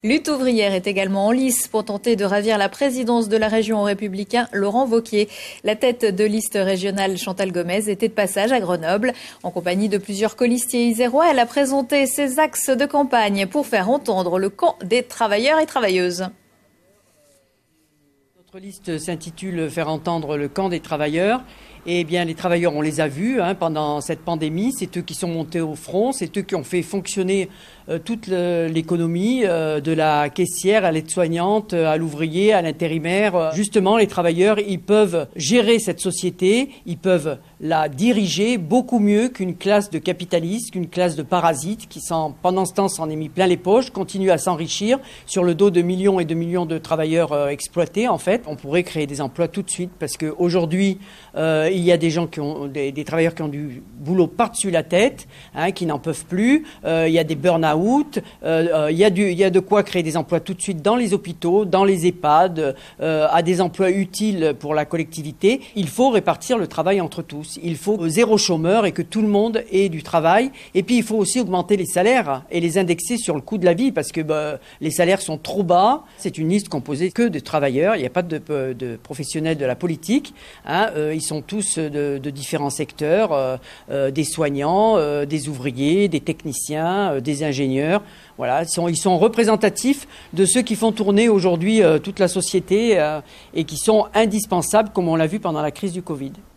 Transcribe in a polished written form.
Lutte ouvrière est également en lice pour tenter de ravir la présidence de la région aux Républicains Laurent Wauquiez. La tête de liste régionale Chantal Gomez était de passage à Grenoble. En compagnie de plusieurs colistiers isérois, elle a présenté ses axes de campagne pour faire entendre le camp des travailleurs et travailleuses. Notre liste s'intitule « Faire entendre le camp des travailleurs ». Eh bien, les travailleurs, on les a vus pendant cette pandémie. C'est eux qui sont montés au front, c'est eux qui ont fait fonctionner toute l'économie, de la caissière à l'aide-soignante, à l'ouvrier, à l'intérimaire. Justement, les travailleurs, ils peuvent gérer cette société, ils peuvent la diriger beaucoup mieux qu'une classe de capitalistes, qu'une classe de parasites qui, pendant ce temps, s'en est mis plein les poches, continuent à s'enrichir sur le dos de millions et de millions de travailleurs exploités. En fait, on pourrait créer des emplois tout de suite parce qu'aujourd'hui, il y a des gens qui ont des travailleurs qui ont du boulot par-dessus la tête, qui n'en peuvent plus. Il y a des burn-out. Il y a de quoi créer des emplois tout de suite dans les hôpitaux, dans les EHPAD, à des emplois utiles pour la collectivité. Il faut répartir le travail entre tous. Il faut zéro chômeur et que tout le monde ait du travail. Et puis il faut aussi augmenter les salaires et les indexer sur le coût de la vie parce que les salaires sont trop bas. C'est une liste composée que de travailleurs. Il n'y a pas de professionnels de la politique. Ils sont tous de différents secteurs, des soignants, des ouvriers, des techniciens, des ingénieurs. Voilà, ils sont représentatifs de ceux qui font tourner aujourd'hui toute la société et qui sont indispensables, comme on l'a vu pendant la crise du Covid.